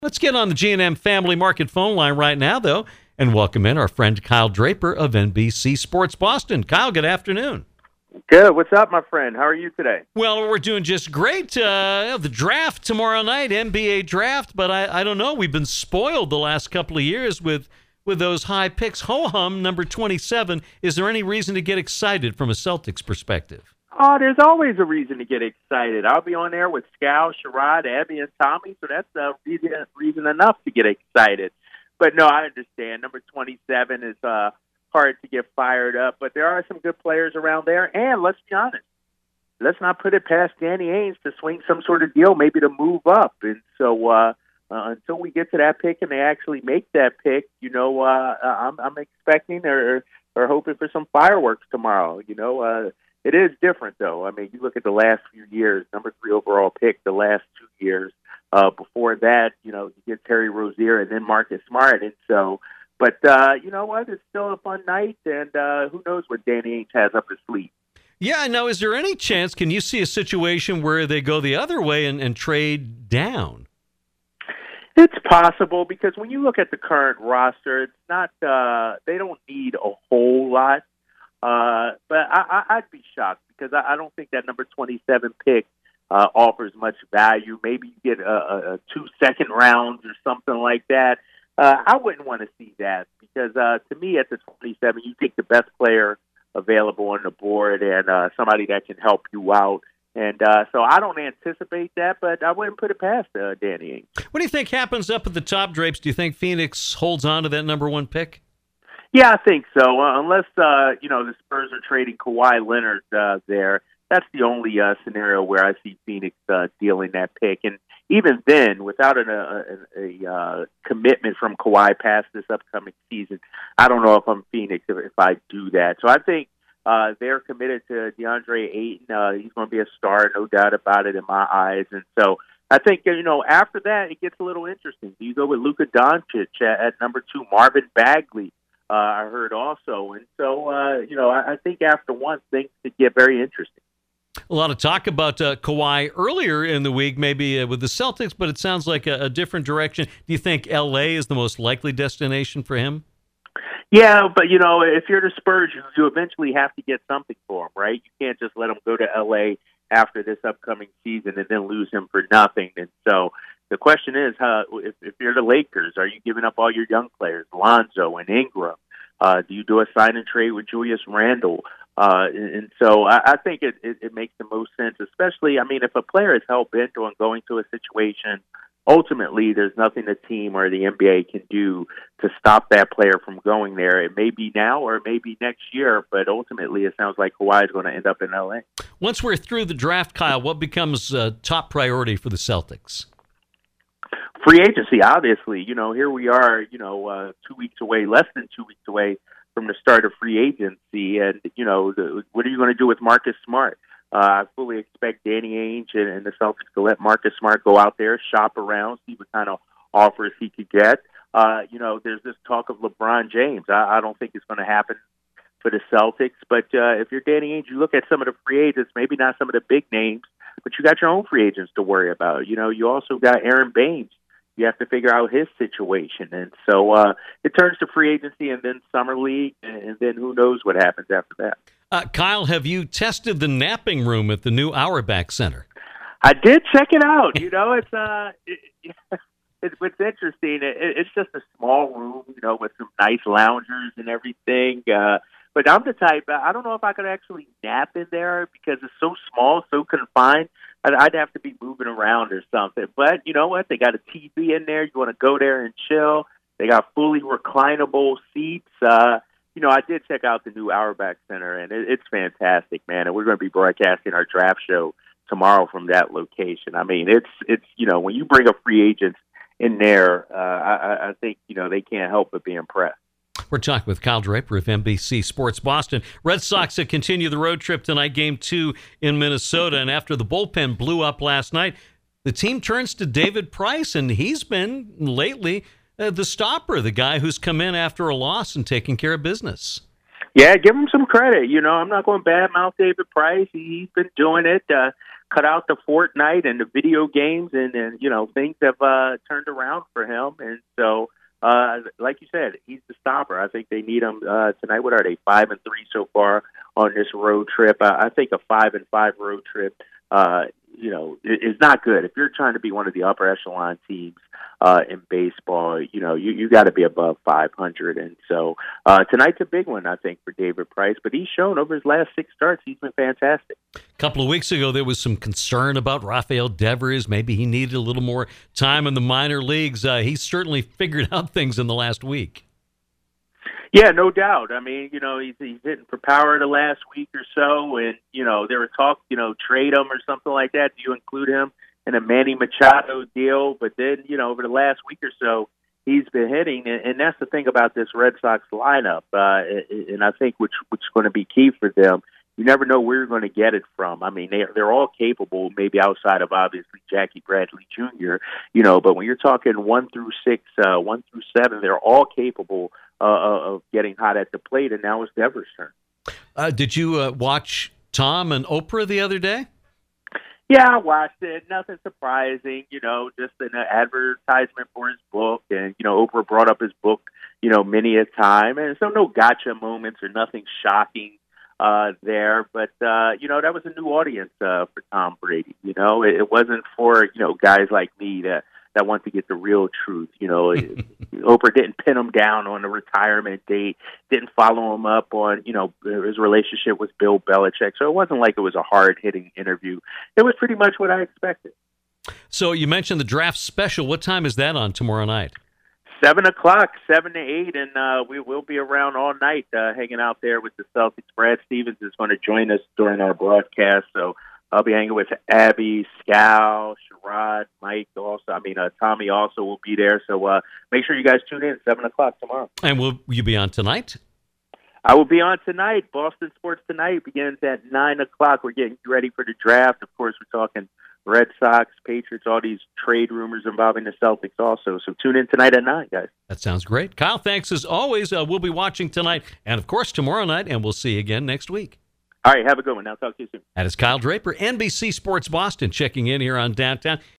Let's get on the G&M Family Market phone line right now, though, and welcome in our friend Kyle Draper of NBC Sports Boston. Kyle, good afternoon. Good. What's up, my friend? How are you today? Well, we're doing just great. The draft tomorrow night, NBA draft, but I don't know. We've been spoiled the last couple of years with those high picks. Ho-hum, number 27. Is there any reason to get excited from a Celtics perspective? Oh, there's always a reason to get excited. I'll be on there with Scal, Sherrod, Abby, and Tommy, so that's reason enough to get excited. But no, I understand. Number 27 is hard to get fired up, but there are some good players around there. And let's be honest, let's not put it past Danny Ainge to swing some sort of deal, maybe to move up. And so until we get to that pick and they actually make that pick, I'm expecting or hoping for some fireworks tomorrow. It is different, though. I mean, you look at the last few years, number 3 overall pick the last 2 years. Before that, you get Terry Rozier and then Marcus Smart. And so, but you know what? It's still a fun night, and who knows what Danny Ainge has up his sleeve. Yeah, now, is there any chance, can you see a situation where they go the other way and trade down? It's possible because when you look at the current roster, it's not they don't need a whole lot. But I'd be shocked because I don't think that number 27 pick offers much value. Maybe you get a 2 second rounds or something like that. I wouldn't want to see that because to me at the 27, you take the best player available on the board and somebody that can help you out. And so I don't anticipate that, but I wouldn't put it past Danny Ainge. What do you think happens up at the top, Drapes? Do you think Phoenix holds on to that number 1 pick? Yeah, I think so. Unless the Spurs are trading Kawhi Leonard there, that's the only scenario where I see Phoenix dealing that pick. And even then, without a commitment from Kawhi past this upcoming season, I don't know if I'm Phoenix if I do that. So I think they're committed to DeAndre Ayton. He's going to be a star, no doubt about it in my eyes. And so I think, after that, it gets a little interesting. Do you go with Luka Doncic at number 2, Marvin Bagley? I heard also. And so, I think after one, things could get very interesting. A lot of talk about Kawhi earlier in the week, maybe with the Celtics, but it sounds like a different direction. Do you think L.A. is the most likely destination for him? Yeah, but, if you're the Spurs, you eventually have to get something for him, right? You can't just let him go to L.A. after this upcoming season and then lose him for nothing. And so the question is, if you're the Lakers, are you giving up all your young players, Lonzo and Ingram? Do you do a sign and trade with Julius Randle? And so I think it makes the most sense, especially, if a player is hell-bent on going to a situation, ultimately there's nothing the team or the NBA can do to stop that player from going there. It may be now or it may be next year, but ultimately it sounds like Kawhi is going to end up in L.A. Once we're through the draft, Kyle, what becomes top priority for the Celtics? Free agency, obviously. Here we are, 2 weeks away, less than 2 weeks away from the start of free agency. And, what are you going to do with Marcus Smart? I fully expect Danny Ainge and the Celtics to let Marcus Smart go out there, shop around, see what kind of offers he could get. There's this talk of LeBron James. I don't think it's going to happen for the Celtics. But if you're Danny Ainge, you look at some of the free agents, maybe not some of the big names, but you got your own free agents to worry about. You also got Aaron Baines. You have to figure out his situation. And so it turns to free agency and then summer league, and then who knows what happens after that. Kyle, have you tested the napping room at the new Auerbach Center? I did check it out. It's what's interesting. It's just a small room, with some nice loungers and everything. But I'm the type, I don't know if I could actually nap in there because it's so small, so confined. I'd have to be moving around or something. But you know what? They got a TV in there. You want to go there and chill. They got fully reclinable seats. I did check out the new Auerbach Center, and it's fantastic, man. And we're going to be broadcasting our draft show tomorrow from that location. It's when you bring a free agent in there, I think, they can't help but be impressed. We're talking with Kyle Draper of NBC Sports Boston. Red Sox continue the road trip tonight, Game 2 in Minnesota. And after the bullpen blew up last night, the team turns to David Price, and he's been lately the stopper, the guy who's come in after a loss and taking care of business. Yeah, give him some credit. I'm not going to badmouth David Price. He's been doing it. cut out the Fortnite and the video games, and things have turned around for him. And so, like you said, he's the stopper. I think they need him tonight. What are they, 5-3 so far on this road trip? I think a 5-5 road trip, is not good. If you're trying to be one of the upper echelon teams in baseball, you got to be above 500. And so tonight's a big one, I think, for David Price. But he's shown over his last 6 starts, he's been fantastic. A couple of weeks ago, there was some concern about Rafael Devers. Maybe he needed a little more time in the minor leagues. He's certainly figured out things in the last week. Yeah, no doubt. I mean, he's hitting for power the last week or so, and there were talk, trade him or something like that. Do you include him in a Manny Machado deal? But then, over the last week or so, he's been hitting, and that's the thing about this Red Sox lineup. And I think which is going to be key for them. You never know where you're going to get it from. I mean, they're all capable, maybe outside of obviously Jackie Bradley Jr. But when you're talking 1 through 6, 1 through 7, they're all capable of getting hot at the plate. And now it's Devers' turn. Did you watch Tom and Oprah the other day? Yeah, I watched it. Nothing surprising, just an advertisement for his book. And, Oprah brought up his book, many a time. And so no gotcha moments or nothing shocking there. But, that was a new audience for Tom Brady. It wasn't for, guys like me that want to get the real truth. Oprah didn't pin him down on the retirement date, didn't follow him up on, his relationship with Bill Belichick. So it wasn't like it was a hard-hitting interview. It was pretty much what I expected. So you mentioned the draft special. What time is that on tomorrow night? 7 o'clock, 7 to 8, and we will be around all night hanging out there with the Celtics. Brad Stevens is going to join us during our broadcast, so I'll be hanging with Abby, Scal, Sherrod, Mike also. Tommy also will be there. So make sure you guys tune in 7 o'clock tomorrow. And will you be on tonight? I will be on tonight. Boston Sports Tonight begins at 9 o'clock. We're getting ready for the draft. Of course, we're talking Red Sox, Patriots, all these trade rumors involving the Celtics also. So tune in tonight at 9, guys. That sounds great. Kyle, thanks as always. We'll be watching tonight and, of course, tomorrow night, and we'll see you again next week. All right, have a good one. I'll talk to you soon. That is Kyle Draper, NBC Sports Boston, checking in here on Downtown.